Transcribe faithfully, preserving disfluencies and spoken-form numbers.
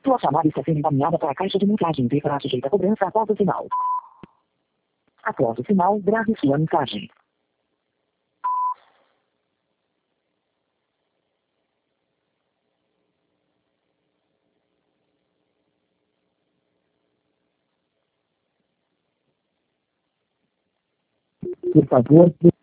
Sua chamada está sendo encaminhada para a caixa de mensagem e será sujeita a cobrança após o sinal. Após o sinal, grave sua mensagem. Por favor,